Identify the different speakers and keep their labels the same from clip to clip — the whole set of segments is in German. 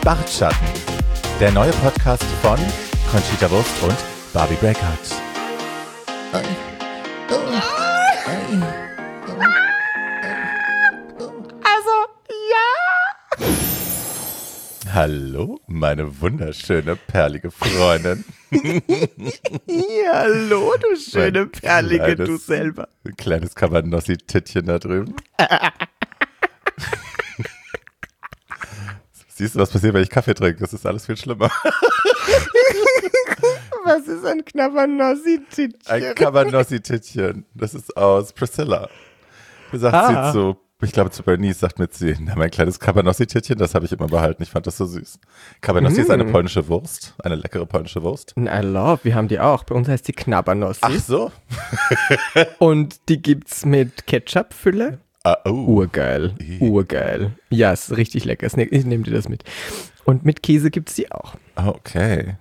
Speaker 1: Bartschatten, der neue Podcast von Conchita Wurst und Barbie Breakout.
Speaker 2: Also, ja.
Speaker 1: Hallo, meine wunderschöne, perlige Freundin.
Speaker 2: Ja, hallo, du schöne Perlige, du selber.
Speaker 1: Ein kleines Cabanossi-Tittchen da drüben. Siehst du, was passiert, wenn ich Kaffee trinke? Das ist alles viel schlimmer.
Speaker 2: Was ist ein Cabanossi-Tittchen?
Speaker 1: Ein Cabanossi-Tittchen. Das ist aus Priscilla. Du sagst sie zu, ich glaube zu Bernice, sagt mit sie, mein kleines Cabanossi-Tittchen, das habe ich immer behalten. Ich fand das so süß. Cabanossi ist eine polnische Wurst, eine leckere polnische Wurst.
Speaker 2: I love, wir haben die auch. Bei uns heißt die Knabbernossi.
Speaker 1: Ach so.
Speaker 2: Und die gibt's mit Ketchup-Fülle. Urgeil, urgeil. Ja, ist richtig lecker. Ich nehme dir das mit. Und mit Käse gibt's die auch.
Speaker 1: Okay.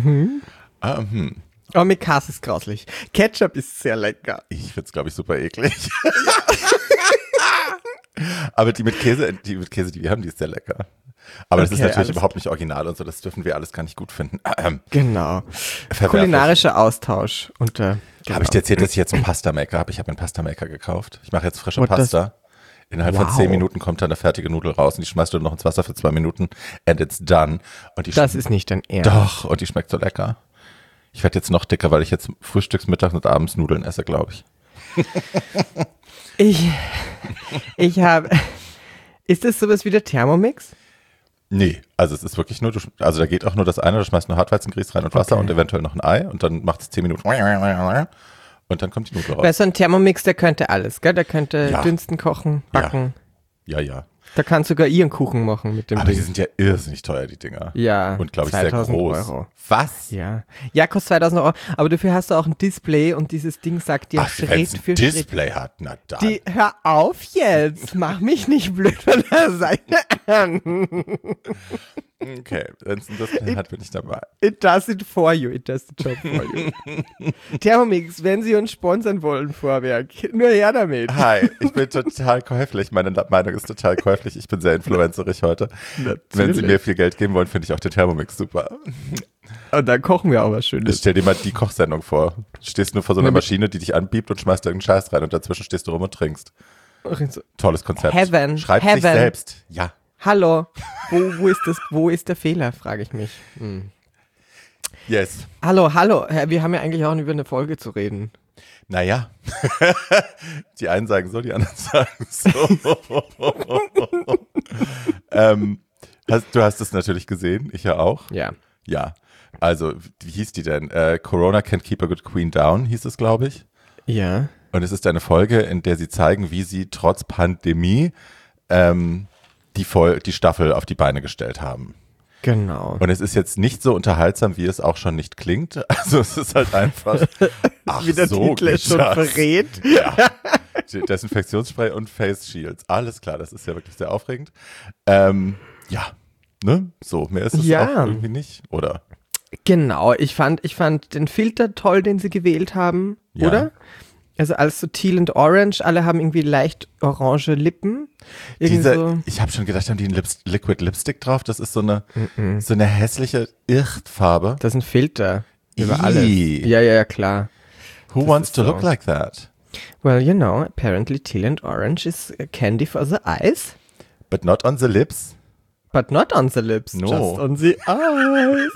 Speaker 2: Aber mit Käse ist grauslich. Ketchup ist sehr lecker.
Speaker 1: Ich find's, glaube ich, super eklig. Aber die mit Käse, die wir haben, die ist sehr lecker. Aber das ist natürlich überhaupt nicht original und so, das dürfen wir alles gar nicht gut finden.
Speaker 2: Genau. Kulinarischer Austausch. Genau.
Speaker 1: Habe ich dir erzählt, dass ich jetzt einen Pasta-Maker habe? Ich habe einen Pasta-Maker gekauft. Ich mache jetzt frische Pasta. Innerhalb von 10 Minuten kommt dann eine fertige Nudel raus und die schmeißt du noch ins Wasser für 2 Minuten and it's done. Und
Speaker 2: das ist nicht dein Ernst.
Speaker 1: Doch, und die schmeckt so lecker. Ich werde jetzt noch dicker, weil ich jetzt frühstücks, mittags und abends Nudeln esse, glaube ich.
Speaker 2: Ich habe, ist das sowas wie der Thermomix?
Speaker 1: Nee, also es ist wirklich nur, also da geht auch nur das eine, du schmeißt nur Hartweizengrieß rein und Wasser und eventuell noch ein Ei und dann macht es 10 Minuten und dann kommt die Nudel raus.
Speaker 2: Weil so ein Thermomix, der könnte alles, gell? Der könnte dünsten, kochen, backen.
Speaker 1: Ja.
Speaker 2: Da kannst du sogar ihren Kuchen machen mit dem
Speaker 1: Aber
Speaker 2: Ding.
Speaker 1: die sind ja irrsinnig teuer, die Dinger.
Speaker 2: Ja.
Speaker 1: Und glaube ich sehr groß.
Speaker 2: Euro.
Speaker 1: Was?
Speaker 2: Ja, kostet 2000 Euro. Aber dafür hast du auch ein Display und dieses Ding sagt dir Schritt für Schritt.
Speaker 1: Display hat, na dann.
Speaker 2: Hör auf jetzt, mach mich nicht blöd von der Seite an.
Speaker 1: Okay, wenn es ein Display hat, bin ich dabei.
Speaker 2: It does it for you, it does the job for you. Thermomix, wenn Sie uns sponsern wollen, Vorwerk, nur her damit.
Speaker 1: Hi, ich bin total käuflich, meine Meinung ist total käuflich, ich bin sehr influencerig heute.
Speaker 2: Natürlich.
Speaker 1: Wenn Sie mir viel Geld geben wollen, finde ich auch den Thermomix super.
Speaker 2: Und dann kochen wir auch was Schönes.
Speaker 1: Stell dir mal die Kochsendung vor. Du stehst nur vor so einer Maschine, die dich anbiebt und schmeißt da irgendeinen Scheiß rein und dazwischen stehst du rum und trinkst. Tolles Konzept.
Speaker 2: Heaven.
Speaker 1: Schreibt
Speaker 2: Heaven.
Speaker 1: sich selbst. Ja.
Speaker 2: Hallo, wo ist der Fehler, frage ich mich.
Speaker 1: Yes.
Speaker 2: Hallo, wir haben ja eigentlich auch über eine Folge zu reden.
Speaker 1: Naja, die einen sagen so, die anderen sagen so. Du hast es natürlich gesehen, ich ja auch.
Speaker 2: Ja.
Speaker 1: Ja, also wie hieß die denn? Corona Can't Keep a Good Queen Down hieß es, glaube ich.
Speaker 2: Ja.
Speaker 1: Und es ist eine Folge, in der sie zeigen, wie sie trotz Pandemie die Staffel auf die Beine gestellt haben.
Speaker 2: Genau.
Speaker 1: Und es ist jetzt nicht so unterhaltsam, wie es auch schon nicht klingt. Also es ist halt einfach,
Speaker 2: wie der Titel es schon verrät.
Speaker 1: Ja. Desinfektionsspray und Face Shields. Alles klar, das ist ja wirklich sehr aufregend. Ja, ne? So, mehr ist es auch irgendwie nicht, oder?
Speaker 2: Genau, ich fand den Filter toll, den sie gewählt haben, oder? Also alles so teal und orange, alle haben irgendwie leicht orange Lippen.
Speaker 1: Ich habe schon gedacht, haben die einen Liquid Lipstick drauf? Das ist so eine hässliche Irrtfarbe.
Speaker 2: Das ist ein Filter über alles. Ja, klar.
Speaker 1: Who wants to look like that?
Speaker 2: Well, you know, apparently teal and orange is candy for the eyes.
Speaker 1: But not on the lips.
Speaker 2: But not on the lips,
Speaker 1: no.
Speaker 2: Just on the eyes.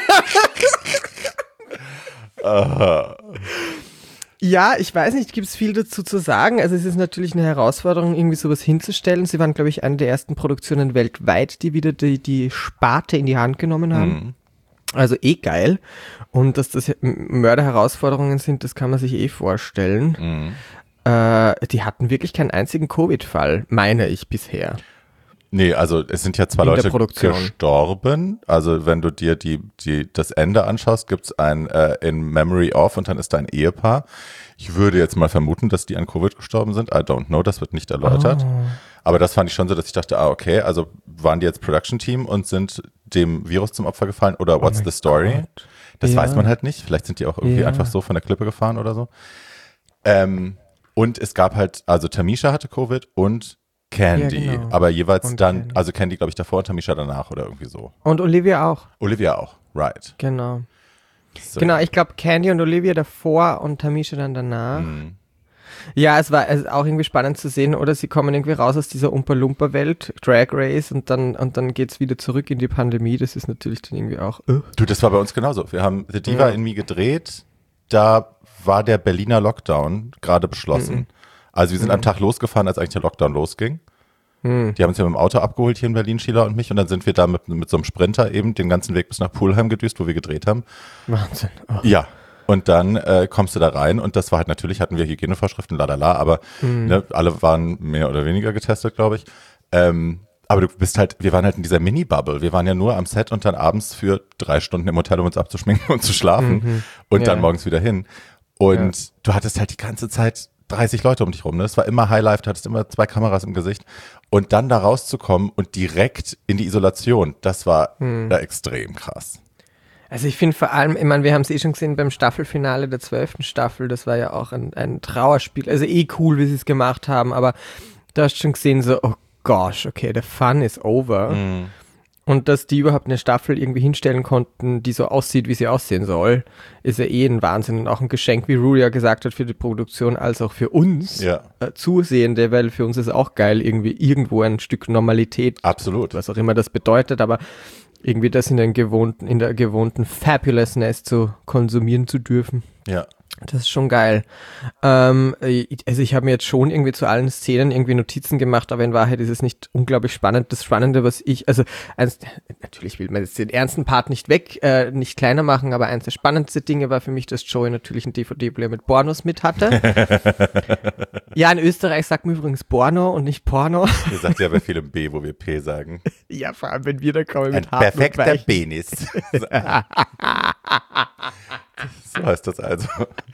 Speaker 2: Ja, ich weiß nicht, gibt es viel dazu zu sagen. Also es ist natürlich eine Herausforderung, irgendwie sowas hinzustellen. Sie waren, glaube ich, eine der ersten Produktionen weltweit, die wieder die Sparte in die Hand genommen haben. Also geil. Und dass das Mörderherausforderungen sind, das kann man sich vorstellen. Die hatten wirklich keinen einzigen Covid-Fall, meine ich bisher.
Speaker 1: Nee, also es sind ja 2 Leute gestorben. Also wenn du dir das Ende anschaust, gibt's ein In Memory of und dann ist da ein Ehepaar. Ich würde jetzt mal vermuten, dass die an Covid gestorben sind. I don't know, das wird nicht erläutert. Aber das fand ich schon so, dass ich dachte, okay, also waren die jetzt Production-Team und sind dem Virus zum Opfer gefallen oder what's the story? God. Das weiß man halt nicht. Vielleicht sind die auch irgendwie einfach so von der Klippe gefahren oder so. Und es gab halt, also Tamisha hatte Covid und Candy,
Speaker 2: Ja, genau.
Speaker 1: aber jeweils
Speaker 2: Und
Speaker 1: dann,
Speaker 2: Candy.
Speaker 1: also Candy, glaube ich, davor und Tamisha danach oder irgendwie so.
Speaker 2: Und Olivia auch.
Speaker 1: Olivia auch, right.
Speaker 2: Genau.
Speaker 1: So.
Speaker 2: Genau, ich glaube Candy und Olivia davor und Tamisha dann danach.
Speaker 1: Mhm.
Speaker 2: Ja, es war auch irgendwie spannend zu sehen, oder sie kommen irgendwie raus aus dieser Umpa-Lumpa-Welt, Drag Race, und dann geht's wieder zurück in die Pandemie. Das ist natürlich dann irgendwie auch.
Speaker 1: Du, das war bei uns genauso. Wir haben The Diva in Me gedreht, da war der Berliner Lockdown gerade beschlossen. Also wir sind am Tag losgefahren, als eigentlich der Lockdown losging. Die haben uns ja mit dem Auto abgeholt hier in Berlin, Sheila und mich, und dann sind wir da mit so einem Sprinter eben den ganzen Weg bis nach Pulheim gedüst, wo wir gedreht haben.
Speaker 2: Wahnsinn. Oh.
Speaker 1: Ja. Und dann kommst du da rein und das war halt natürlich, hatten wir Hygienevorschriften, lalala, aber ne, alle waren mehr oder weniger getestet, glaube ich. Aber du bist halt, wir waren halt in dieser Mini-Bubble. Wir waren ja nur am Set und dann abends für 3 Stunden im Hotel, um uns abzuschminken und zu schlafen und dann morgens wieder hin. Und du hattest halt die ganze Zeit 30 Leute um dich rum. Ne? Es war immer Highlife, du hattest immer 2 Kameras im Gesicht. Und dann da rauszukommen und direkt in die Isolation, das war da extrem krass.
Speaker 2: Also ich finde vor allem, ich meine, wir haben es schon gesehen beim Staffelfinale der 12. Staffel, das war ja auch ein Trauerspiel. Also cool, wie sie es gemacht haben, aber du hast schon gesehen so, oh gosh, okay, the fun is over. Und dass die überhaupt eine Staffel irgendwie hinstellen konnten, die so aussieht, wie sie aussehen soll, ist ja ein Wahnsinn und auch ein Geschenk, wie Rue ja gesagt hat, für die Produktion als auch für uns Zusehende, weil für uns ist auch geil, irgendwie irgendwo ein Stück Normalität,
Speaker 1: absolut,
Speaker 2: was auch immer das bedeutet, aber irgendwie das in der gewohnten Fabulousness zu konsumieren zu dürfen.
Speaker 1: Ja.
Speaker 2: Das ist schon geil. Also ich habe mir jetzt schon irgendwie zu allen Szenen irgendwie Notizen gemacht, aber in Wahrheit ist es nicht unglaublich spannend. Das Spannende, natürlich will man jetzt den ernsten Part nicht nicht kleiner machen, aber eins der spannendsten Dinge war für mich, dass Joey natürlich einen DVD-Player mit Pornos mit hatte. Ja, in Österreich sagt man übrigens Porno und nicht Porno.
Speaker 1: Ihr sagt ja bei vielem B, wo wir P sagen.
Speaker 2: Ja, vor allem, wenn wir da kommen mit
Speaker 1: ein perfekter Penis. So heißt das also.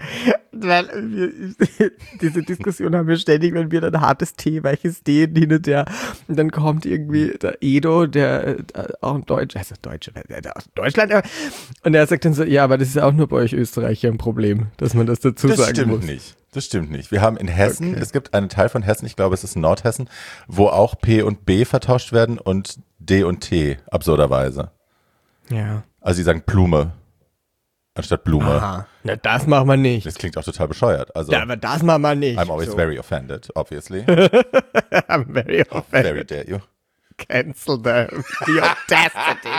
Speaker 2: Weil diese Diskussion haben wir ständig, wenn wir dann hartes T, weiches D hin und her. Und dann kommt irgendwie der Edo, der auch ein Deutscher, also Deutscher, der aus Deutschland, und er sagt dann so, ja, aber das ist auch nur bei euch Österreicher ein Problem, dass man das dazu sagen muss.
Speaker 1: Das stimmt nicht. Wir haben in Hessen, es gibt einen Teil von Hessen, ich glaube, es ist Nordhessen, wo auch P und B vertauscht werden und D und T, absurderweise.
Speaker 2: Ja.
Speaker 1: Also sie sagen Blume anstatt Blume.
Speaker 2: Aha. Na, das machen wir nicht.
Speaker 1: Das klingt auch total bescheuert. Also,
Speaker 2: ja, aber das machen wir nicht.
Speaker 1: I'm always very offended, obviously.
Speaker 2: I'm very offended.
Speaker 1: Very dare you.
Speaker 2: Cancel the audacity.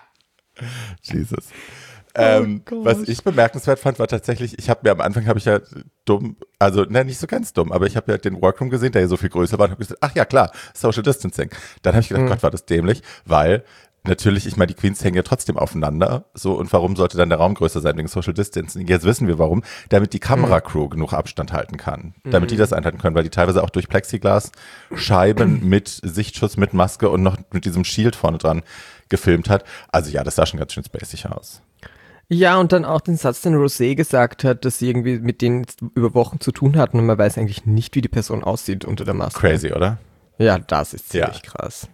Speaker 1: Jesus. Was ich bemerkenswert fand, war tatsächlich, am Anfang habe ich ja dumm, also nicht so ganz dumm, aber ich habe ja den Workroom gesehen, der ja so viel größer war und habe gesagt, ach ja klar, Social Distancing. Dann habe ich gedacht, Gott, war das dämlich, weil natürlich, ich meine, die Queens hängen ja trotzdem aufeinander, so, und warum sollte dann der Raum größer sein wegen Social Distancing? Jetzt wissen wir warum, damit die Kameracrew genug Abstand halten kann, damit die das einhalten können, weil die teilweise auch durch Plexiglas-Scheiben mit Sichtschutz, mit Maske und noch mit diesem Shield vorne dran gefilmt hat. Also ja, das sah schon ganz schön spacig aus.
Speaker 2: Ja, und dann auch den Satz, den Rosé gesagt hat, dass sie irgendwie mit denen über Wochen zu tun hatten und man weiß eigentlich nicht, wie die Person aussieht unter der Maske.
Speaker 1: Crazy, oder?
Speaker 2: Ja, das ist ziemlich krass.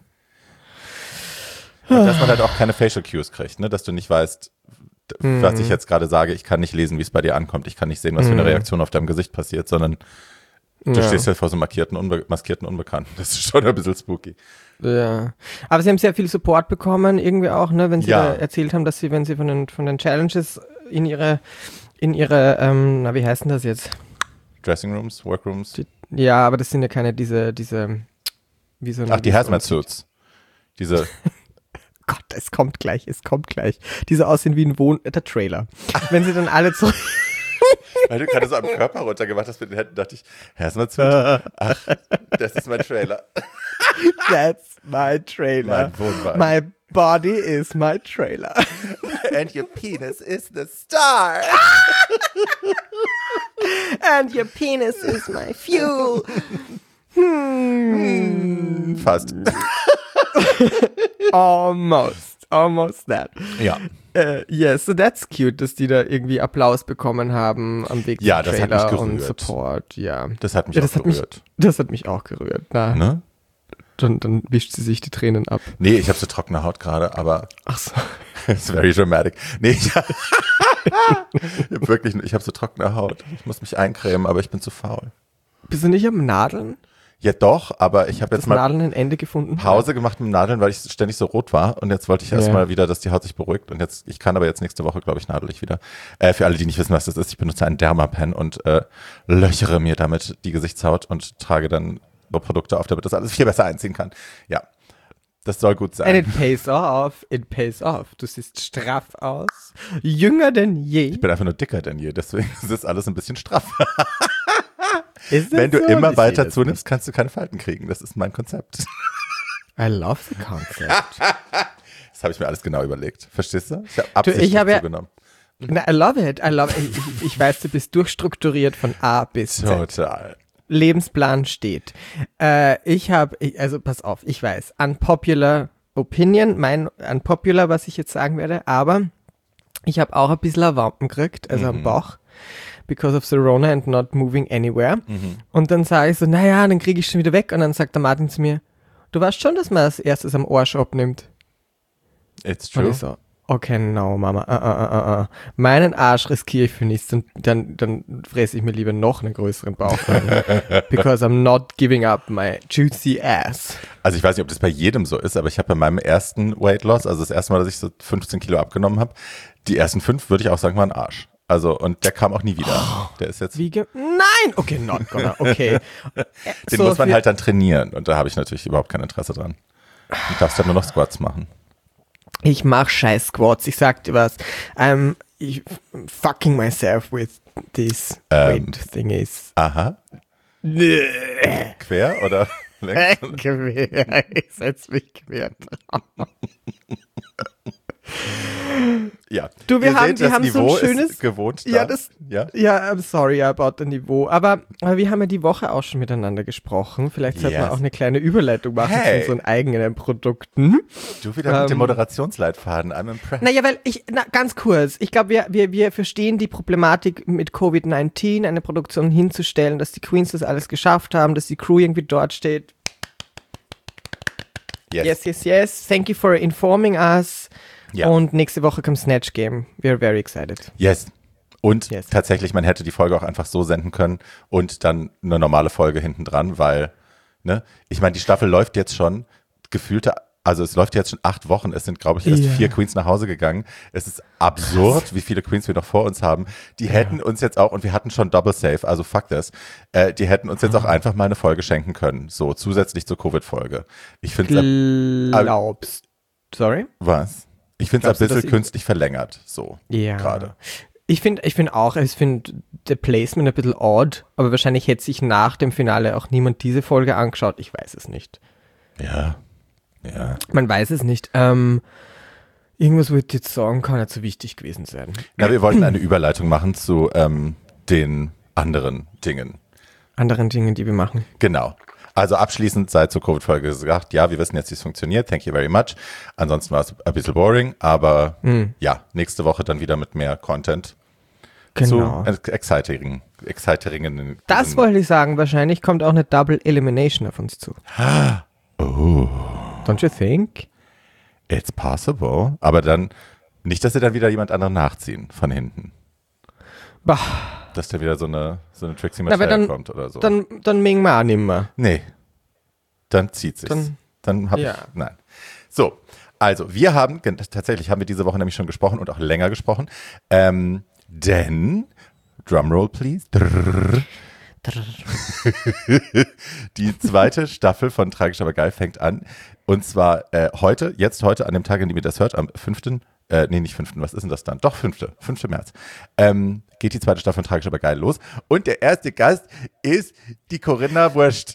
Speaker 1: Und dass man halt auch keine Facial Cues kriegt, ne? Dass du nicht weißt, was ich jetzt gerade sage, ich kann nicht lesen, wie es bei dir ankommt, ich kann nicht sehen, was für eine Reaktion auf deinem Gesicht passiert, sondern du stehst halt vor so maskierten Unbekannten. Das ist schon ein bisschen spooky.
Speaker 2: Ja, aber sie haben sehr viel Support bekommen, irgendwie auch, ne, wenn sie da erzählt haben, dass sie, wenn sie von den Challenges in ihre, wie heißen das jetzt?
Speaker 1: Dressing Rooms, Workrooms?
Speaker 2: Ja, aber das sind ja keine diese, wie so.
Speaker 1: Ach, die Hazmat Suits. Diese.
Speaker 2: Gott, es kommt gleich. Diese aussehen wie der Trailer. Wenn sie dann alle zurück.
Speaker 1: Weil du gerade so am Körper runtergemacht hast mit den Händen, dachte ich, Hazmat Suit. Ach, das ist mein Trailer.
Speaker 2: That's my trailer.
Speaker 1: Mein Wohnwagen.
Speaker 2: My body is my trailer.
Speaker 1: And your penis is the star.
Speaker 2: And your penis is my fuel.
Speaker 1: Fast.
Speaker 2: Almost that.
Speaker 1: Ja.
Speaker 2: Yes, so that's cute, dass die da irgendwie Applaus bekommen haben am Weg zum Trailer
Speaker 1: das hat mich gerührt.
Speaker 2: und Support. Ja,
Speaker 1: das hat mich auch gerührt.
Speaker 2: Das hat mich auch gerührt. Na,
Speaker 1: ne?
Speaker 2: Dann wischt sie sich die Tränen ab.
Speaker 1: Nee, ich habe so trockene Haut gerade, aber
Speaker 2: ach so.
Speaker 1: It's very dramatic. Nee, ich habe so trockene Haut. Ich muss mich eincremen, aber ich bin zu faul.
Speaker 2: Bist du nicht am Nadeln?
Speaker 1: Ja doch, aber ich habe jetzt mal
Speaker 2: Nadeln ein Ende gefunden.
Speaker 1: Pause gemacht mit dem Nadeln, weil ich ständig so rot war und jetzt wollte ich erstmal wieder, dass die Haut sich beruhigt und ich kann aber jetzt nächste Woche, glaube ich, nadel ich wieder. Für alle, die nicht wissen, was das ist, ich benutze einen Dermapen und löchere mir damit die Gesichtshaut und trage dann Produkte auf, damit das alles viel besser einziehen kann. Ja, das soll gut sein.
Speaker 2: And it pays off. Du siehst straff aus, jünger denn je.
Speaker 1: Ich bin einfach nur dicker denn je, deswegen ist das alles ein bisschen straff.
Speaker 2: Wenn
Speaker 1: du immer weiter zunimmst, kannst du keine Falten kriegen. Das ist mein Konzept.
Speaker 2: I love the concept.
Speaker 1: Das habe ich mir alles genau überlegt. Verstehst du? Ich habe absichtlich zugenommen.
Speaker 2: I love it. Ich weiß, du bist durchstrukturiert von A bis Z.
Speaker 1: Total.
Speaker 2: Lebensplan steht. Also pass auf, ich weiß, unpopular opinion, unpopular, was ich jetzt sagen werde, aber ich habe auch ein bisschen ein Wampen gekriegt, also am Bauch. Because of the Rona and not moving anywhere. Und dann sage ich so, naja, dann kriege ich schon wieder weg. Und dann sagt der Martin zu mir, du weißt schon, dass man als erstes am Arsch abnimmt.
Speaker 1: It's true.
Speaker 2: Und ich so, okay, no, Mama. Meinen Arsch riskiere ich für nichts. Und dann fresse ich mir lieber noch einen größeren Bauch. Because I'm not giving up my juicy ass.
Speaker 1: Also ich weiß nicht, ob das bei jedem so ist, aber ich habe bei meinem ersten Weight Loss, also das erste Mal, dass ich so 15 Kilo abgenommen habe, die ersten 5, würde ich auch sagen, waren Arsch. Also, und der kam auch nie wieder. Der ist jetzt.
Speaker 2: Nein! Okay, not gonna. Okay.
Speaker 1: Den muss man halt dann trainieren. Und da habe ich natürlich überhaupt kein Interesse dran. Du darfst dann nur noch Squats machen.
Speaker 2: Ich mach scheiß Squats. Ich sag dir was. I'm fucking myself with this weight thingies.
Speaker 1: Aha. Quer oder längs?
Speaker 2: Quer. Ich setz mich quer drauf.
Speaker 1: Ja.
Speaker 2: Du, wir haben so ein schönes
Speaker 1: gewohnt.
Speaker 2: Ja, I'm sorry about the Niveau. Aber wir haben ja die Woche auch schon miteinander gesprochen. Vielleicht sollte man auch eine kleine Überleitung machen zu unseren eigenen Produkten.
Speaker 1: Du wieder mit dem Moderationsleitfaden. I'm impressed.
Speaker 2: Naja, weil ganz kurz. Ich glaube, wir verstehen die Problematik mit Covid-19, eine Produktion hinzustellen, dass die Queens das alles geschafft haben, dass die Crew irgendwie dort steht. Yes. Thank you for informing us. Ja. Und nächste Woche kommt Snatch Game. We are very excited.
Speaker 1: Yes. Und tatsächlich, man hätte die Folge auch einfach so senden können und dann eine normale Folge hinten dran, weil, ne, ich meine, die Staffel läuft jetzt schon es läuft jetzt schon 8 Wochen. Es sind, glaube ich, erst 4 Queens nach Hause gegangen. Es ist absurd, wie viele Queens wir noch vor uns haben. Die hätten uns jetzt auch, und wir hatten schon Double Save, also fuck das, die hätten uns jetzt auch einfach mal eine Folge schenken können. So, zusätzlich zur Covid-Folge. Ich finde
Speaker 2: Sorry?
Speaker 1: Was? Ich finde es ein bisschen künstlich verlängert, so gerade.
Speaker 2: Ich finde der Placement ein bisschen odd, aber wahrscheinlich hätte sich nach dem Finale auch niemand diese Folge angeschaut. Ich weiß es nicht.
Speaker 1: Ja.
Speaker 2: Man weiß es nicht. Irgendwas, wo ich jetzt sagen kann, nicht so wichtig gewesen sein.
Speaker 1: Na, wir wollten eine Überleitung machen zu den anderen Dingen.
Speaker 2: Anderen Dingen, die wir machen.
Speaker 1: Genau. Also abschließend sei zur Covid-Folge gesagt, ja, wir wissen jetzt, wie es funktioniert, thank you very much. Ansonsten war es ein bisschen boring, aber ja, nächste Woche dann wieder mit mehr Content.
Speaker 2: Genau.
Speaker 1: Zu exciting.
Speaker 2: Das wollte ich sagen, wahrscheinlich kommt auch eine Double Elimination auf uns zu.
Speaker 1: Oh.
Speaker 2: Don't you think?
Speaker 1: It's possible. Aber dann, nicht, dass sie dann wieder jemand anderen nachziehen von hinten.
Speaker 2: Bah.
Speaker 1: Dass da wieder so eine Trixie Mattel kommt oder so.
Speaker 2: Dann mengen wir auch nicht mehr.
Speaker 1: Nee. Dann zieht sich's. Nein. So, also tatsächlich haben wir diese Woche nämlich schon gesprochen und auch länger gesprochen. Denn, Drumroll please. Die 2. Staffel von Tragisch aber geil fängt an. Und zwar heute, an dem Tag, an dem ihr das hört, am 5. Nicht 5. Was ist denn das dann? Doch, 5. März. Geht die 2. Staffel von Tragisch aber geil los. Und der erste Gast ist die Corinna Wurscht.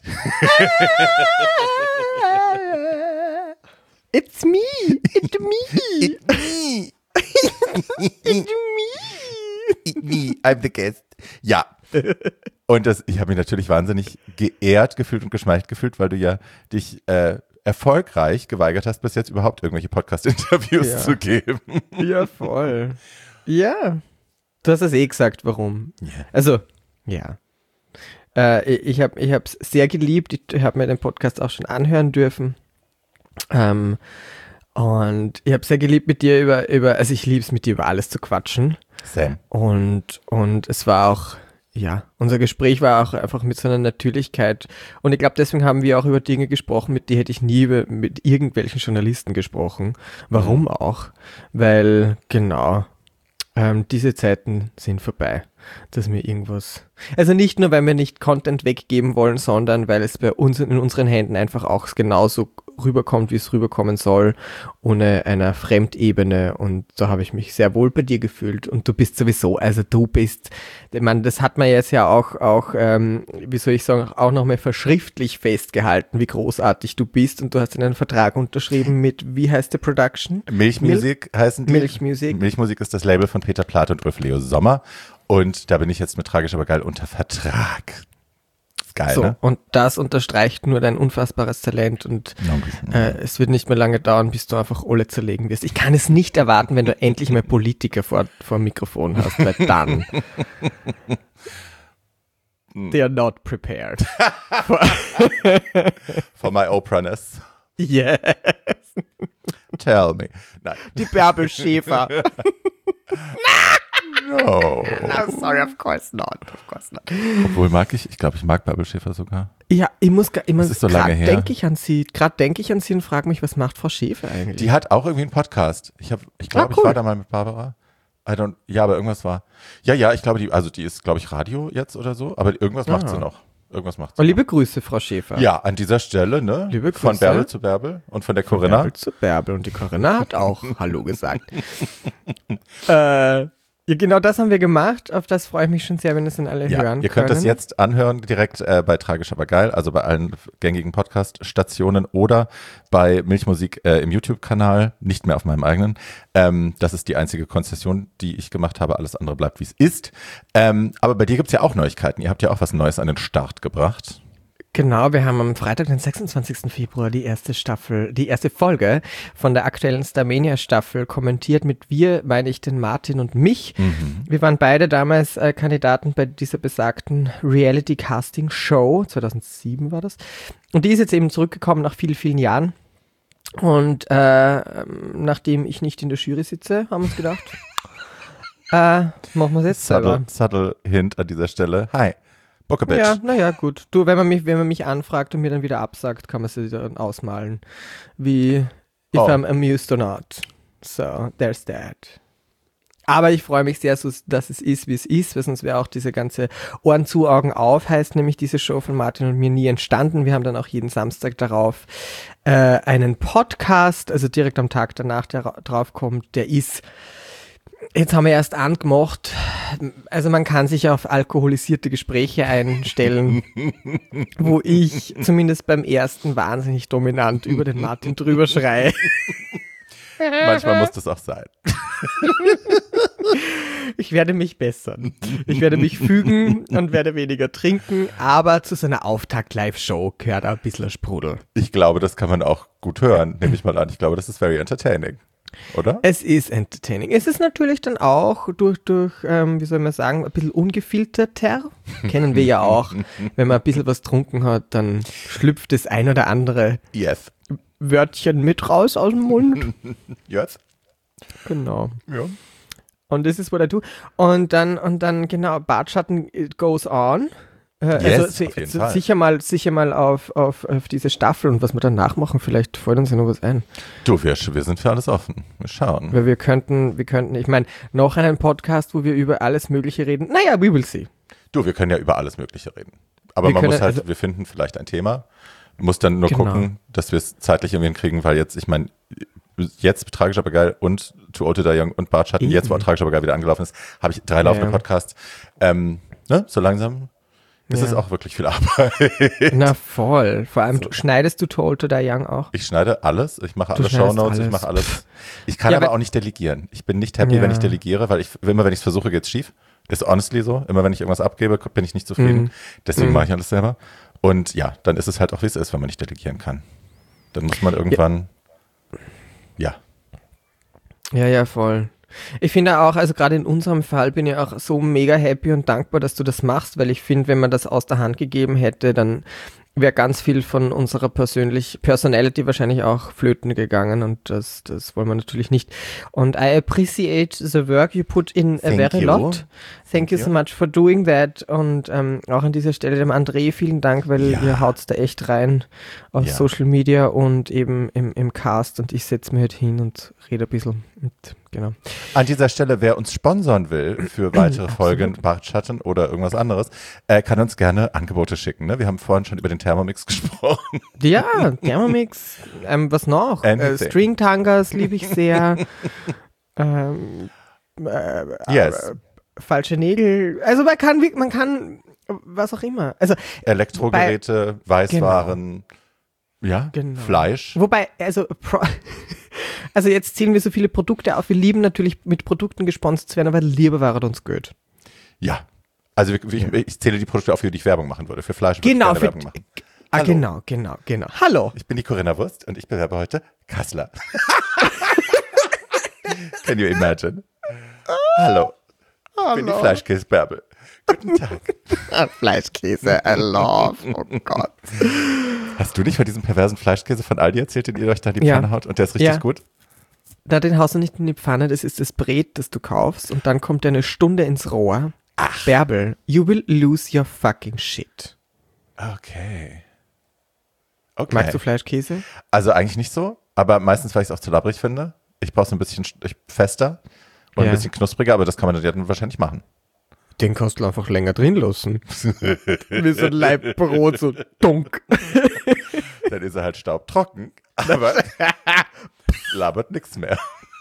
Speaker 2: It's me.
Speaker 1: I'm the guest. Ja. Und ich habe mich natürlich wahnsinnig geehrt gefühlt und geschmeichelt gefühlt, weil du ja dich erfolgreich geweigert hast, bis jetzt überhaupt irgendwelche Podcast-Interviews zu geben.
Speaker 2: Ja, voll. Ja. Du hast es gesagt, warum.
Speaker 1: Yeah.
Speaker 2: Also, ja. Ich habe es sehr geliebt. Ich habe mir den Podcast auch schon anhören dürfen. Und ich habe es sehr geliebt, mit dir also ich liebe es, mit dir über alles zu quatschen.
Speaker 1: Same.
Speaker 2: Und es war auch unser Gespräch war auch einfach mit so einer Natürlichkeit. Und ich glaube, deswegen haben wir auch über Dinge gesprochen, mit die hätte ich nie mit irgendwelchen Journalisten gesprochen. Warum auch? Weil, genau, diese Zeiten sind vorbei, dass wir irgendwas... Also nicht nur, weil wir nicht Content weggeben wollen, sondern weil es bei uns in unseren Händen einfach auch genauso rüberkommt, wie es rüberkommen soll, ohne einer Fremdebene. Und da habe ich mich sehr wohl bei dir gefühlt. Und du bist sowieso, also du bist, ich meine, das hat man jetzt ja auch wie soll ich sagen, auch nochmal verschriftlich festgehalten, wie großartig du bist. Und du hast einen Vertrag unterschrieben mit, wie heißt der Production?
Speaker 1: Milchmusik heißen die.
Speaker 2: Milchmusik.
Speaker 1: Milchmusik ist das Label von Peter Plath und Ulf Leo Sommer. Und da bin ich jetzt mit Tragisch aber geil unter Vertrag. Geil,
Speaker 2: so,
Speaker 1: ne?
Speaker 2: Und das unterstreicht nur dein unfassbares Talent und es wird nicht mehr lange dauern, bis du einfach alle zerlegen wirst. Ich kann es nicht erwarten, wenn du endlich mal Politiker vor dem Mikrofon hast, weil dann they are not prepared.
Speaker 1: For my Oprah-ness.
Speaker 2: Yes.
Speaker 1: Tell me. Nein.
Speaker 2: Die Bärbel Schäfer.
Speaker 1: No.
Speaker 2: No, sorry, of course not.
Speaker 1: Obwohl ich glaube, ich mag Bärbel Schäfer sogar.
Speaker 2: Ja, ich muss immer,
Speaker 1: das ist so lange her.
Speaker 2: Gerade denke ich an sie und frage mich, was macht Frau Schäfer eigentlich?
Speaker 1: Die hat auch irgendwie einen Podcast. Ich glaube,
Speaker 2: cool.
Speaker 1: Ich war da mal mit Barbara. Aber irgendwas war. Ja, ich glaube, die ist, glaube ich, Radio jetzt oder so, aber irgendwas macht sie noch. Irgendwas macht sie.
Speaker 2: Liebe Grüße, Frau Schäfer.
Speaker 1: Ja, an dieser Stelle, ne?
Speaker 2: Liebe Grüße.
Speaker 1: Von Bärbel zu Bärbel und von der Corinna.
Speaker 2: Bärbel zu Bärbel und die Corinna hat auch Hallo gesagt. Ja, genau das haben wir gemacht. Auf das freue ich mich schon sehr, wenn das dann alle hören können.
Speaker 1: Ihr könnt das jetzt anhören, direkt bei Tragisch aber geil, also bei allen gängigen Podcast-Stationen oder bei Milchmusik im YouTube-Kanal, nicht mehr auf meinem eigenen. Das ist die einzige Konzession, die ich gemacht habe. Alles andere bleibt, wie es ist. Aber bei dir gibt es ja auch Neuigkeiten. Ihr habt ja auch was Neues an den Start gebracht.
Speaker 2: Genau, wir haben am Freitag, den 26. Februar, die erste Folge von der aktuellen Starmania-Staffel kommentiert. Mit wir meine ich den Martin und mich. Mhm. Wir waren beide damals Kandidaten bei dieser besagten Reality-Casting-Show. 2007 war das. Und die ist jetzt eben zurückgekommen nach vielen, vielen Jahren. Und nachdem ich nicht in der Jury sitze, haben wir uns gedacht, machen wir es jetzt selber.
Speaker 1: Subtle Hint an dieser Stelle. Hi. Book a bitch.
Speaker 2: Ja, naja, gut. Du, wenn man mich anfragt und mir dann wieder absagt, kann man sich dann ausmalen, wie if I'm amused or not. So, there's that. Aber ich freue mich sehr, dass es ist, wie es ist, weil sonst wäre auch diese ganze Ohren zu, Augen auf, heißt nämlich diese Show von Martin und mir nie entstanden. Wir haben dann auch jeden Samstag darauf einen Podcast, also direkt am Tag danach, der drauf kommt, der ist... Jetzt haben wir erst angemacht, also man kann sich auf alkoholisierte Gespräche einstellen, wo ich zumindest beim ersten wahnsinnig dominant über den Martin drüber schreie.
Speaker 1: Manchmal muss das auch sein.
Speaker 2: Ich werde mich bessern. Ich werde mich fügen und werde weniger trinken, aber zu so einer Auftakt-Live-Show gehört auch ein bisschen Sprudel.
Speaker 1: Ich glaube, das kann man auch gut hören, nehme ich mal an. Ich glaube, das ist very entertaining. Oder?
Speaker 2: Es ist entertaining. Es ist natürlich dann auch durch wie soll man sagen, ein bisschen ungefilterter. Kennen wir ja auch. Wenn man ein bisschen was getrunken hat, dann schlüpft das ein oder andere Wörtchen mit raus aus dem Mund.
Speaker 1: Yes.
Speaker 2: Genau.
Speaker 1: Ja.
Speaker 2: Und das ist, what I do. Und dann genau, Bartschatten, it goes on.
Speaker 1: Yes,
Speaker 2: also sicher mal auf diese Staffel und was wir danach machen, vielleicht fällt uns ja noch was ein.
Speaker 1: Du, wir sind für alles offen. Wir schauen.
Speaker 2: Weil wir könnten, ich meine, noch einen Podcast, wo wir über alles Mögliche reden. Naja, we will see.
Speaker 1: Du, wir können ja über alles Mögliche reden. Aber wir finden vielleicht ein Thema, muss dann nur gucken, dass wir es zeitlich irgendwie hinkriegen, weil jetzt, ich meine, jetzt Tragisch aber geil und Too Old to Die Young und Bartschatten, jetzt wo Tragisch aber geil wieder angelaufen ist, habe ich 3 laufende Podcasts. So langsam ist es auch wirklich viel Arbeit.
Speaker 2: Na voll. Vor allem schneidest du Too Old to Die Young auch?
Speaker 1: Ich schneide alles. Ich mache alle Shownotes. Ich mache alles. Ich kann aber auch nicht delegieren. Ich bin nicht happy, wenn ich delegiere, weil immer, wenn ich es versuche, geht es schief. Ist honestly so. Immer, wenn ich irgendwas abgebe, bin ich nicht zufrieden. Deswegen mache ich alles selber. Und ja, dann ist es halt auch, wie es ist, wenn man nicht delegieren kann. Dann muss man irgendwann,
Speaker 2: Ja, voll. Ich finde auch, also gerade in unserem Fall bin ich auch so mega happy und dankbar, dass du das machst, weil ich finde, wenn man das aus der Hand gegeben hätte, dann wäre ganz viel von unserer Personality wahrscheinlich auch flöten gegangen und das wollen wir natürlich nicht. Und I appreciate the work you put in a very lot. Thank you so much for doing that. Und auch an dieser Stelle dem André vielen Dank, weil ihr haut's da echt rein auf Social Media und eben im Cast und ich setze mich halt hin und rede ein bisschen. Und, genau.
Speaker 1: An dieser Stelle, wer uns sponsern will für weitere Folgen Bartschatten oder irgendwas anderes, kann uns gerne Angebote schicken. Ne? Wir haben vorhin schon über den Thermomix gesprochen.
Speaker 2: Ja, Thermomix. Was noch? Stringtangas liebe ich sehr.
Speaker 1: Yes.
Speaker 2: Falsche Nägel. Also man kann was auch immer. Also
Speaker 1: Elektrogeräte, Weißwaren, Fleisch.
Speaker 2: Wobei, also jetzt zählen wir so viele Produkte auf. Wir lieben natürlich mit Produkten gesponsert zu werden, aber lieber wäre uns gut.
Speaker 1: Ja. Also ich zähle die Produkte auf, für die ich Werbung machen würde. Für Fleisch würde
Speaker 2: ich
Speaker 1: gerne Werbung machen.
Speaker 2: Genau. Hallo.
Speaker 1: Ich bin die Corinna Wurst und ich bewerbe heute Kassler. Can you imagine? Hallo. Ich bin die Fleischkäse-Bärbel. Guten Tag.
Speaker 2: Fleischkäse, I love. Oh Gott.
Speaker 1: Hast du nicht von diesem perversen Fleischkäse von Aldi erzählt, den ihr euch da in die Pfanne haut? Und der ist richtig gut?
Speaker 2: Na, den haust du nicht in die Pfanne. Das ist das Brät, das du kaufst. Und dann kommt der eine Stunde ins Rohr.
Speaker 1: Ach.
Speaker 2: Bärbel, you will lose your fucking shit.
Speaker 1: Okay.
Speaker 2: Magst du Fleischkäse?
Speaker 1: Also eigentlich nicht so, aber meistens, weil ich es auch zu labbrig finde. Ich brauche es ein bisschen fester und ein bisschen knuspriger, aber das kann man dann wahrscheinlich machen.
Speaker 2: Den kannst du einfach länger drin lassen. Wie so ein Laib Brot, so dunk.
Speaker 1: Dann ist er halt staubtrocken, aber labert nichts mehr.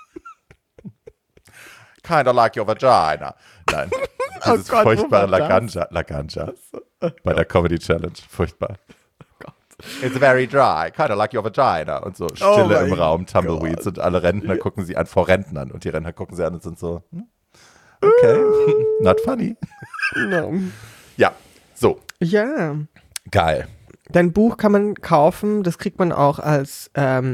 Speaker 1: Kinda like your vagina. Nein, dieses furchtbare Laganja bei der Comedy Challenge. Furchtbar. It's very dry, kind of like your vagina. Und so Stille im Raum, Tumbleweeds und alle Rentner gucken sie an, vor Rentnern. Und die Rentner gucken sie an und sind so, okay, not funny.
Speaker 2: No.
Speaker 1: Ja, so.
Speaker 2: Ja.
Speaker 1: Geil.
Speaker 2: Dein Buch kann man kaufen, das kriegt man auch als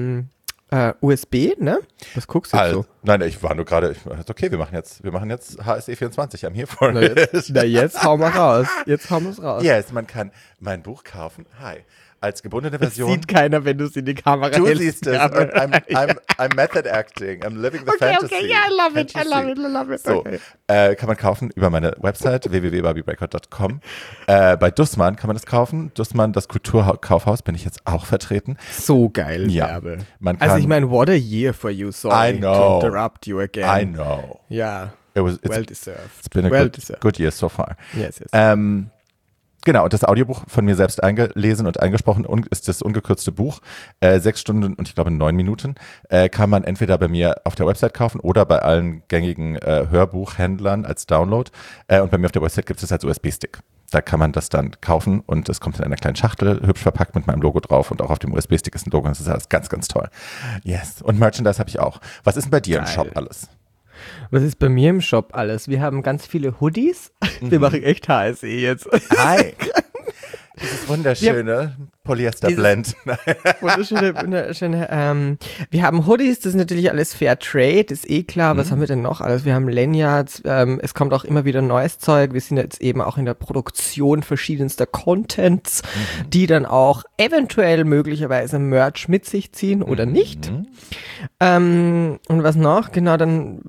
Speaker 2: USB, ne? Was guckst du so?
Speaker 1: Nein, ich war nur gerade, okay, wir machen jetzt HSE 24, I'm here for
Speaker 2: it. Jetzt hauen wir raus.
Speaker 1: Yes, man kann mein Buch kaufen. Hi. Als gebundene Version.
Speaker 2: Das sieht keiner, wenn du es in die Kamera
Speaker 1: hältst.
Speaker 2: Du
Speaker 1: siehst es. Und I'm method acting. I'm living the fantasy.
Speaker 2: Okay, yeah, I love it.
Speaker 1: So,
Speaker 2: okay.
Speaker 1: Kann man kaufen über meine Website www.barbiebreakout.com. Bei Dussmann kann man das kaufen. Dussmann, das Kulturkaufhaus, bin ich jetzt auch vertreten.
Speaker 2: So geil,
Speaker 1: Werbe.
Speaker 2: Also ich meine, what a year for you. Sorry to interrupt you again.
Speaker 1: I know.
Speaker 2: Ja,
Speaker 1: well deserved. It's been a good year so far.
Speaker 2: Yes.
Speaker 1: Genau, und das Audiobuch von mir selbst eingelesen und eingesprochen ist das ungekürzte Buch. 6 Stunden und ich glaube 9 Minuten. Kann man entweder bei mir auf der Website kaufen oder bei allen gängigen Hörbuchhändlern als Download. Und bei mir auf der Website gibt es das als USB-Stick. Da kann man das dann kaufen und es kommt in einer kleinen Schachtel, hübsch verpackt mit meinem Logo drauf und auch auf dem USB-Stick ist ein Logo und das ist alles ganz, ganz toll. Yes. Und Merchandise habe ich auch. Was ist denn bei dir im Shop alles?
Speaker 2: Was ist bei mir im Shop alles? Wir haben ganz viele Hoodies. Wir machen echt HSE jetzt.
Speaker 1: Hi. Dieses wunderschöne Polyester-Blend.
Speaker 2: Wunderschöne. Wir haben Hoodies, das ist natürlich alles Fair Trade, ist eh klar. Was haben wir denn noch alles? Wir haben Lanyards, es kommt auch immer wieder neues Zeug. Wir sind jetzt eben auch in der Produktion verschiedenster Contents, die dann auch eventuell möglicherweise Merch mit sich ziehen oder nicht. Und was noch? Genau, dann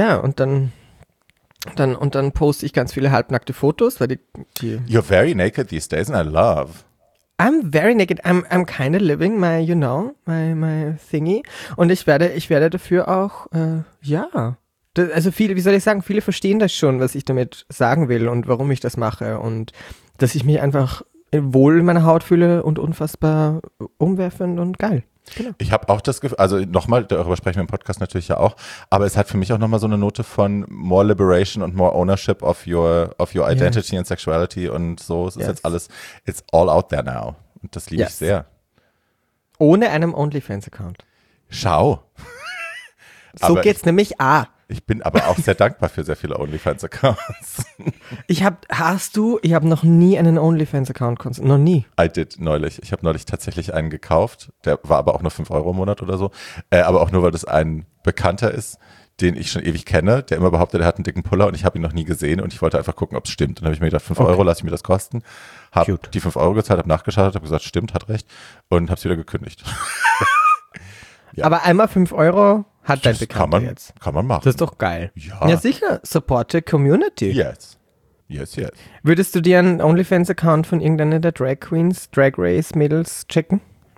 Speaker 2: poste ich ganz viele halbnackte Fotos, weil die
Speaker 1: You're very naked these days and I love.
Speaker 2: I'm very naked. I'm kind of living my, my thingy. Und ich werde dafür auch, also viele, wie soll ich sagen, viele verstehen das schon, was ich damit sagen will und warum ich das mache und dass ich mich einfach wohl in meiner Haut fühle und unfassbar umwerfend und geil. Genau.
Speaker 1: Ich habe auch das Gefühl, also nochmal, darüber sprechen wir im Podcast natürlich ja auch, aber es hat für mich auch nochmal so eine Note von more liberation und more ownership of your identity and sexuality und so. Es ist jetzt alles, it's all out there now. Und das liebe ich sehr.
Speaker 2: Ohne einem OnlyFans-Account.
Speaker 1: Schau.
Speaker 2: So geht's nämlich
Speaker 1: Ich bin aber auch sehr dankbar für sehr viele OnlyFans-Accounts.
Speaker 2: Ich habe noch nie einen OnlyFans-Account, noch nie.
Speaker 1: I did neulich. Ich habe neulich tatsächlich einen gekauft. Der war aber auch nur 5 € im Monat oder so. Aber auch nur, weil das ein Bekannter ist, den ich schon ewig kenne, der immer behauptet, er hat einen dicken Puller und ich habe ihn noch nie gesehen und ich wollte einfach gucken, ob es stimmt. Und dann habe ich mir gedacht, 5 Euro, lasse ich mir das kosten. Habe die 5 Euro gezahlt, habe nachgeschaut, habe gesagt, stimmt, hat recht und habe es wieder gekündigt.
Speaker 2: Ja. Aber einmal 5 Euro hat dein Bekannter jetzt.
Speaker 1: Kann man machen.
Speaker 2: Das ist doch geil. Ja sicher, support the community.
Speaker 1: Yes.
Speaker 2: Würdest du dir einen OnlyFans-Account von irgendeiner der Drag Queens, Drag Race Mädels checken?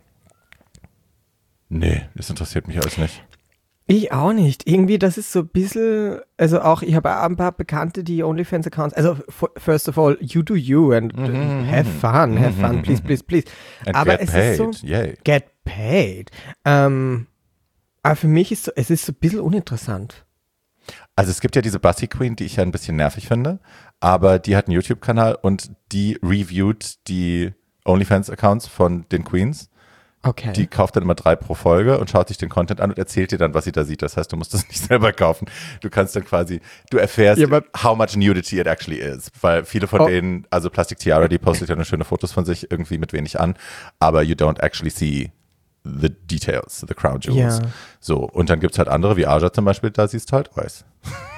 Speaker 1: Nee, das interessiert mich alles nicht.
Speaker 2: Ich auch nicht. Irgendwie, das ist so ein bisschen, also auch, ich habe auch ein paar Bekannte, die OnlyFans-Accounts, also first of all, you do you and have fun, please, please, please.
Speaker 1: And
Speaker 2: aber
Speaker 1: get
Speaker 2: es
Speaker 1: paid.
Speaker 2: ist so,
Speaker 1: Yay.
Speaker 2: Get paid. Aber für mich ist es ist so ein bisschen uninteressant.
Speaker 1: Also es gibt ja diese Bussy Queen, die ich ja ein bisschen nervig finde, aber die hat einen YouTube-Kanal und die reviewt die OnlyFans-Accounts von den Queens.
Speaker 2: Okay.
Speaker 1: Die kauft dann immer 3 pro Folge und schaut sich den Content an und erzählt dir dann, was sie da sieht. Das heißt, du musst das nicht selber kaufen. Du kannst dann quasi, du erfährst, how much nudity it actually is. Weil viele von denen, also Plastic Tiara, die postet ja nur schöne Fotos von sich irgendwie mit wenig an, aber you don't actually see the details, the crown jewels.
Speaker 2: Ja.
Speaker 1: So, und dann gibt's halt andere, wie Aja zum Beispiel, da siehst du halt weiß.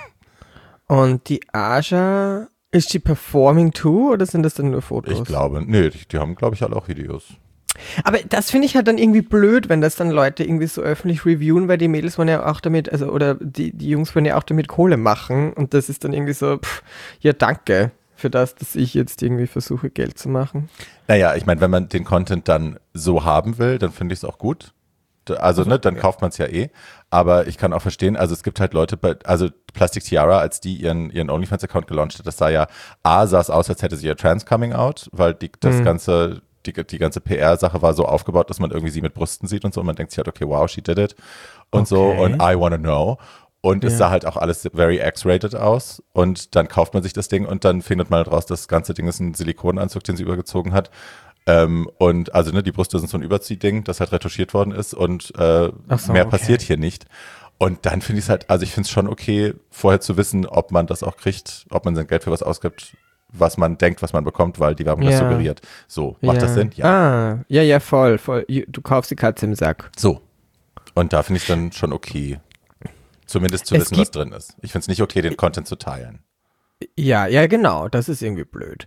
Speaker 2: Und die Aja, ist die performing too oder sind das dann nur Fotos?
Speaker 1: Ich glaube, nee, die haben, glaube ich, alle auch Videos.
Speaker 2: Aber das finde ich halt dann irgendwie blöd, wenn das dann Leute irgendwie so öffentlich reviewen, weil die Mädels wollen ja auch damit, also oder die Jungs wollen ja auch damit Kohle machen und das ist dann irgendwie so, ja danke für das, dass ich jetzt irgendwie versuche Geld zu machen.
Speaker 1: Naja, ich meine, wenn man den Content dann so haben will, dann finde ich es auch gut. Also, dann kauft man es ja eh. Aber ich kann auch verstehen, also es gibt halt Leute, also Plastic Tiara, als die ihren OnlyFans-Account gelauncht hat, das sah es aus, als hätte sie ihr Trans-Coming-out, weil die ganze PR-Sache war so aufgebaut, dass man irgendwie sie mit Brüsten sieht und so und man denkt sich halt, okay, wow, she did it und so und I wanna know. Und es sah halt auch alles very X-rated aus und dann kauft man sich das Ding und dann findet man halt raus, das ganze Ding ist ein Silikonanzug, den sie übergezogen hat. Und also die Brüste sind so ein Überziehding, das halt retuschiert worden ist und mehr passiert hier nicht. Und dann finde ich es halt, also ich finde es schon okay, vorher zu wissen, ob man das auch kriegt, ob man sein Geld für was ausgibt, was man denkt, was man bekommt, weil die Werbung das suggeriert. So, macht das Sinn?
Speaker 2: Ja. Ja, voll. Du kaufst die Katze im Sack.
Speaker 1: So. Und da finde ich es dann schon okay, zumindest zu wissen, was drin ist. Ich finde es nicht okay, den Content zu teilen. Ja,
Speaker 2: genau. Das ist irgendwie blöd.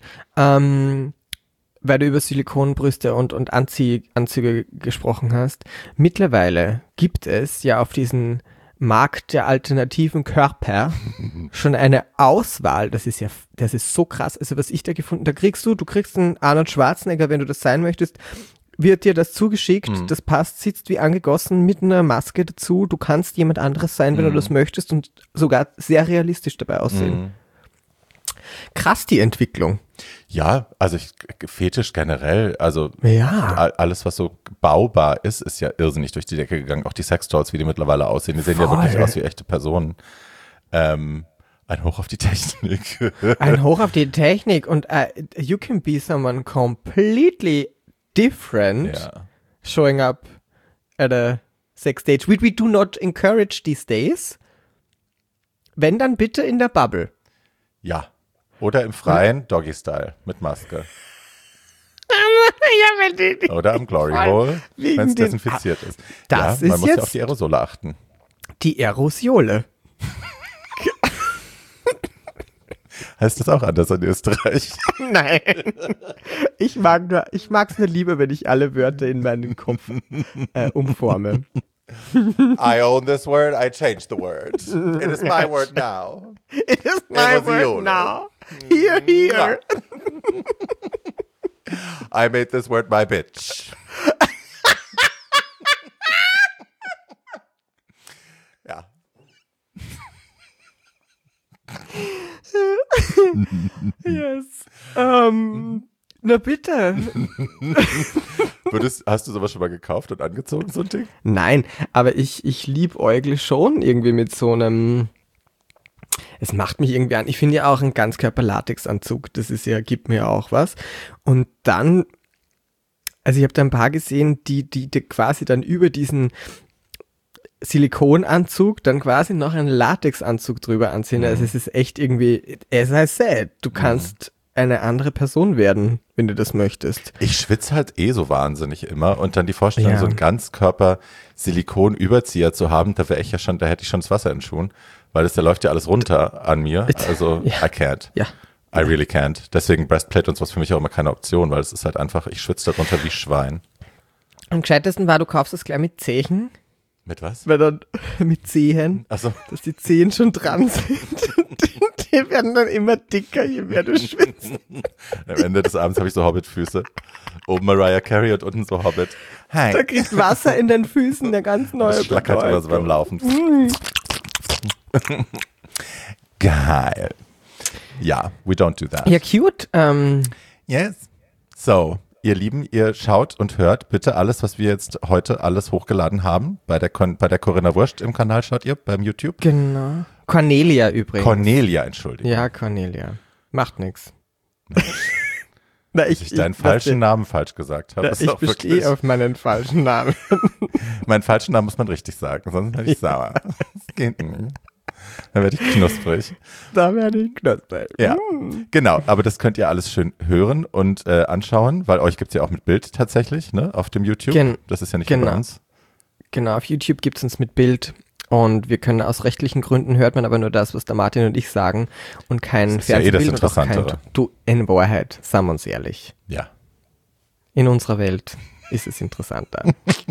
Speaker 2: Weil du über Silikonbrüste und Anzüge gesprochen hast. Mittlerweile gibt es ja auf diesen Markt der alternativen Körper schon eine Auswahl. Das ist so krass. Also was ich da gefunden, du kriegst einen Arnold Schwarzenegger, wenn du das sein möchtest, wird dir das zugeschickt, das passt, sitzt wie angegossen mit einer Maske dazu. Du kannst jemand anderes sein, wenn du das möchtest und sogar sehr realistisch dabei aussehen. Krass, die Entwicklung.
Speaker 1: Ja, also Fetisch generell, also
Speaker 2: ja.
Speaker 1: Alles, was so baubar ist, ist ja irrsinnig durch die Decke gegangen. Auch die Sextoys, wie die mittlerweile aussehen, die sehen ja wirklich aus wie echte Personen. Ein Hoch auf die Technik.
Speaker 2: Ein Hoch auf die Technik und you can be someone completely different showing up at a sex stage. We do not encourage these days. Wenn, dann bitte in der Bubble.
Speaker 1: Ja. Oder im Freien, Doggy-Style, mit Maske. Oder am Glory Hole, wenn es desinfiziert ist.
Speaker 2: Das
Speaker 1: man
Speaker 2: ist
Speaker 1: muss
Speaker 2: jetzt
Speaker 1: ja auf die Aerosole achten.
Speaker 2: Die Aerosole.
Speaker 1: Heißt das auch anders in Österreich?
Speaker 2: Nein. Ich mag's nur lieber, wenn ich alle Wörter in meinen Kopf umforme.
Speaker 1: I own this word, I changed the word. It is my word now.
Speaker 2: It is my word now. Here.
Speaker 1: I made this word my bitch. Ja.
Speaker 2: Yes. Na bitte.
Speaker 1: Hast du sowas schon mal gekauft und angezogen, so ein Ding?
Speaker 2: Nein, aber ich liebäugle schon irgendwie mit so einem. Es macht mich irgendwie an. Ich finde ja auch ein Ganzkörper-Latex-Anzug, das ist ja, gibt mir auch was. Und dann, also ich habe da ein paar gesehen, die quasi dann über diesen Silikonanzug dann quasi noch einen Latexanzug drüber anziehen. Also es ist echt irgendwie, as I said, du kannst eine andere Person werden, wenn du das möchtest.
Speaker 1: Ich schwitze halt so wahnsinnig immer und dann die Vorstellung, so einen Ganzkörper-Silikon-Überzieher zu haben, da hätte ich schon das Wasser in den Schuhen, weil da läuft ja alles runter an mir. Also, I can't.
Speaker 2: Ja.
Speaker 1: I really can't. Deswegen Breastplate und sowas für mich auch immer keine Option, weil es ist halt einfach, ich schwitze darunter wie Schwein.
Speaker 2: Am gescheitesten war, du kaufst es gleich mit Zehen.
Speaker 1: Mit was?
Speaker 2: Weil dann mit Zehen,
Speaker 1: so.
Speaker 2: Dass die Zehen schon dran sind. Die werden dann immer dicker, je mehr du schwitzt.
Speaker 1: Am Ende des Abends habe ich so Hobbit-Füße. Oben Mariah Carey und unten so Hobbit.
Speaker 2: Hi. Da kriegst Wasser in den Füßen, der ganz neue.
Speaker 1: Das schlackert immer so beim Laufen. Geil. Ja, we don't do that.
Speaker 2: Ja, cute.
Speaker 1: Yes. So, ihr Lieben, ihr schaut und hört bitte alles, was wir jetzt heute alles hochgeladen haben. Bei der Corinna Wurscht im Kanal schaut ihr, beim YouTube.
Speaker 2: Genau. Cornelia übrigens.
Speaker 1: Cornelia, Entschuldigung.
Speaker 2: Ja, Cornelia. Macht nix.
Speaker 1: Dass ich deinen falschen Namen falsch gesagt habe.
Speaker 2: Ich bestehe auf meinen falschen Namen.
Speaker 1: Meinen falschen Namen muss man richtig sagen, sonst werde ich sauer. Das geht nicht. Dann werde ich knusprig.
Speaker 2: Da werde ich knusprig.
Speaker 1: Ja, genau. Aber das könnt ihr alles schön hören und anschauen, weil euch gibt es ja auch mit Bild tatsächlich, ne, auf dem YouTube. Das ist ja nicht bei uns.
Speaker 2: Genau, auf YouTube gibt es uns mit Bild. Und wir können aus rechtlichen Gründen, hört man aber nur das, was der Martin und ich sagen und kein Fernsehbild.
Speaker 1: Ja, das Interessantere.
Speaker 2: Du, in Wahrheit, sagen wir uns ehrlich.
Speaker 1: Ja.
Speaker 2: In unserer Welt ist es interessanter.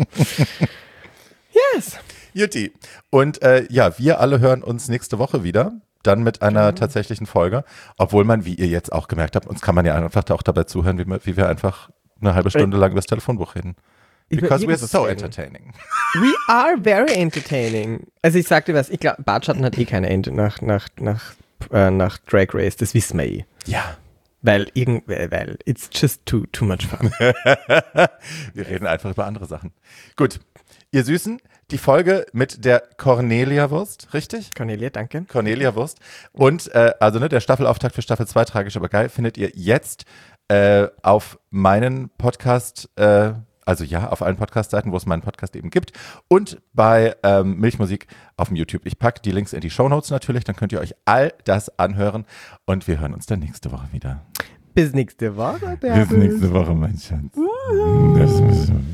Speaker 2: Yes.
Speaker 1: Jutti. Und wir alle hören uns nächste Woche wieder. Dann mit einer tatsächlichen Folge. Obwohl man, wie ihr jetzt auch gemerkt habt, uns kann man ja einfach auch dabei zuhören, wie wir einfach eine halbe Stunde lang über das Telefonbuch reden. Because we're so entertaining.
Speaker 2: We are very entertaining. Also ich sag dir was, ich glaube, Bartschatten hat keine Ende nach Drag Race, das wissen wir eh.
Speaker 1: Ja.
Speaker 2: Weil it's just too much fun.
Speaker 1: Wir reden einfach über andere Sachen. Gut, ihr Süßen, die Folge mit der Cornelia-Wurst, richtig?
Speaker 2: Cornelia, danke.
Speaker 1: Cornelia-Wurst. Und der Staffelauftakt für Staffel 2, tragisch aber geil, findet ihr jetzt auf meinen Podcast, auf allen Podcast-Seiten, wo es meinen Podcast eben gibt, und bei Milchmusik auf dem YouTube. Ich packe die Links in die Shownotes natürlich, dann könnt ihr euch all das anhören und wir hören uns dann nächste Woche wieder.
Speaker 2: Bis nächste Woche,
Speaker 1: Bis nächste Woche, mein Schatz. Das müssen wir